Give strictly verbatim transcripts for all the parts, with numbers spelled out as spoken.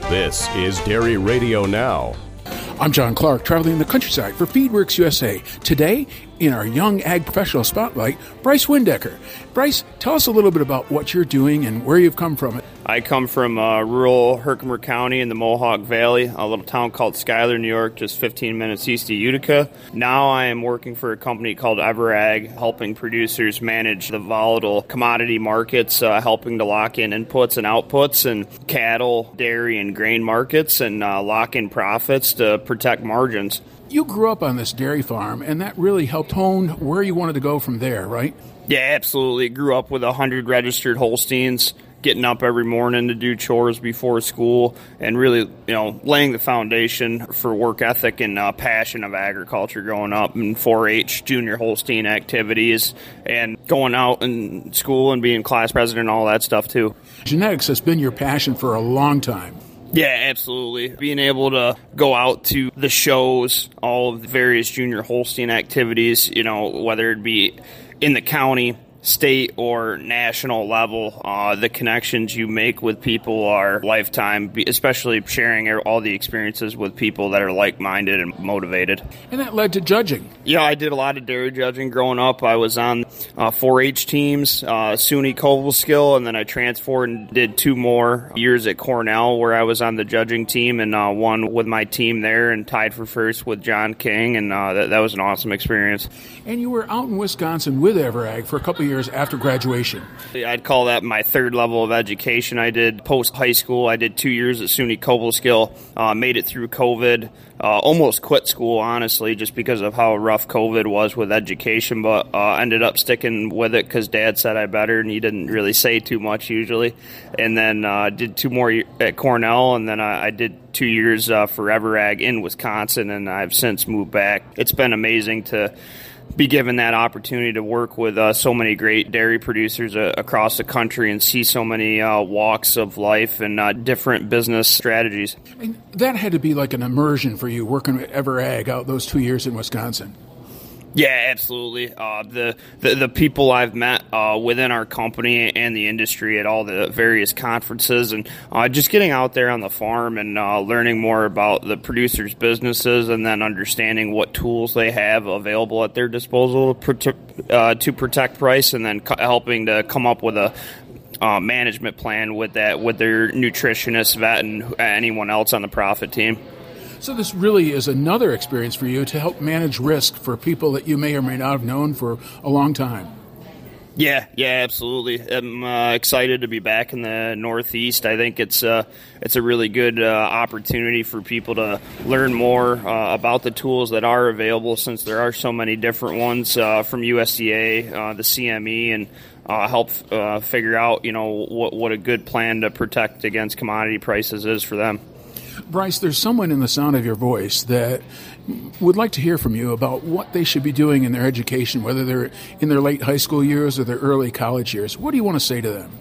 This is Dairy Radio Now. I'm John Clark, traveling the countryside for Feedworks U S A. Today, in our Young Ag Professional Spotlight, Bryce Windecker. Bryce, tell us a little bit about what you're doing and where you've come from. I come from uh, rural Herkimer County in the Mohawk Valley, a little town called Schuyler, New York, just fifteen minutes east of Utica. Now I am working for a company called EverAg, helping producers manage the volatile commodity markets, uh, helping to lock in inputs and outputs in cattle, dairy, and grain markets, and uh, lock in profits to protect margins. You grew up on this dairy farm, and that really helped hone where you wanted to go from there, right? Yeah, absolutely. Grew up with one hundred registered Holsteins, getting up every morning to do chores before school, and really, you know, laying the foundation for work ethic and uh, passion of agriculture growing up, and four H junior Holstein activities, and going out in school and being class president and all that stuff too. Genetics has been your passion for a long time. Yeah, absolutely. Being able to go out to the shows, all of the various junior Holstein activities, you know, whether it be in the county, state, or national level, uh, the connections you make with people are lifetime, especially sharing all the experiences with people that are like-minded and motivated. And that led to judging. Yeah, I did a lot of dairy judging growing up. I was on uh, four H teams, uh, SUNY Cobleskill, and then I transferred and did two more years at Cornell where I was on the judging team and uh, won with my team there and tied for first with John King, and uh, that, that was an awesome experience. And you were out in Wisconsin with EverAg for a couple of years after graduation. I'd call that my third level of education. I did post-high school. I did two years at SUNY Cobleskill, uh, made it through COVID, uh, almost quit school, honestly, just because of how rough COVID was with education, but uh, ended up sticking with it because Dad said I better, and he didn't really say too much usually. And then uh, did two more at Cornell, and then I, I did two years uh, for EverAg in Wisconsin, and I've since moved back. It's been amazing to be given that opportunity to work with uh, so many great dairy producers uh, across the country and see so many uh, walks of life and uh, different business strategies. And that had to be like an immersion for you working with EverAg out those two years in Wisconsin. Yeah, absolutely. Uh, the, the the people I've met uh, within our company and the industry at all the various conferences, and uh, just getting out there on the farm and uh, learning more about the producers' businesses, and then understanding what tools they have available at their disposal uh, to protect price, and then co- helping to come up with a uh, management plan with that with their nutritionist, vet, and anyone else on the profit team. So this really is another experience for you to help manage risk for people that you may or may not have known for a long time. Yeah, yeah, absolutely. I'm uh, excited to be back in the Northeast. I think it's uh, it's a really good uh, opportunity for people to learn more uh, about the tools that are available, since there are so many different ones uh, from U S D A, uh, the C M E, and uh, help uh, figure out, you know, what what a good plan to protect against commodity prices is for them. Bryce, there's someone in the sound of your voice that would like to hear from you about what they should be doing in their education, whether they're in their late high school years or their early college years. What do you want to say to them?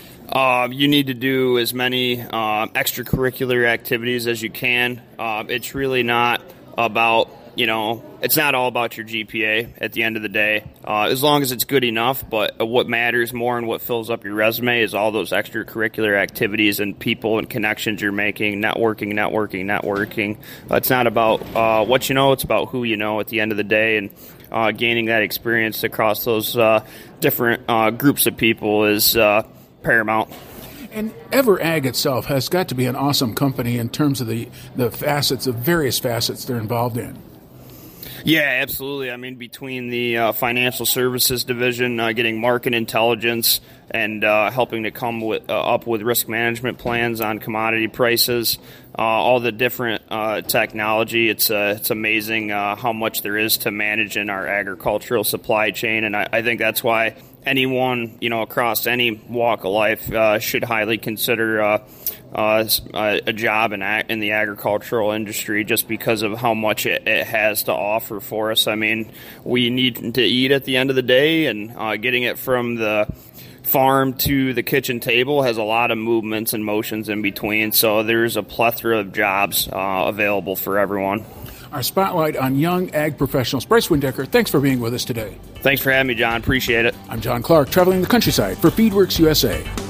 Uh, you need to do as many uh, extracurricular activities as you can. Uh, it's really not about, you know, it's not all about your G P A at the end of the day, uh, as long as it's good enough. But what matters more and what fills up your resume is all those extracurricular activities and people and connections you're making, networking, networking, networking. Uh, it's not about uh, what you know, it's about who you know at the end of the day, and uh, gaining that experience across those uh, different uh, groups of people is uh, paramount. And EverAg itself has got to be an awesome company in terms of the, the facets, the various facets they're involved in. Yeah, absolutely. I mean, between the uh, financial services division, uh, getting market intelligence, and uh, helping to come with, uh, up with risk management plans on commodity prices, uh, all the different uh, technology, it's uh, it's amazing uh, how much there is to manage in our agricultural supply chain, and I, I think that's why anyone, you know, across any walk of life uh, should highly consider uh, uh, a job in, ag- in the agricultural industry, just because of how much it, it has to offer for us. I mean, we need to eat at the end of the day, and uh, getting it from the farm to the kitchen table has a lot of movements and motions in between, so there's a plethora of jobs uh, available for everyone. Our spotlight on young ag professionals. Bryce Windecker, thanks for being with us today. Thanks for having me, John. Appreciate it. I'm John Clark, traveling the countryside for Feedworks U S A.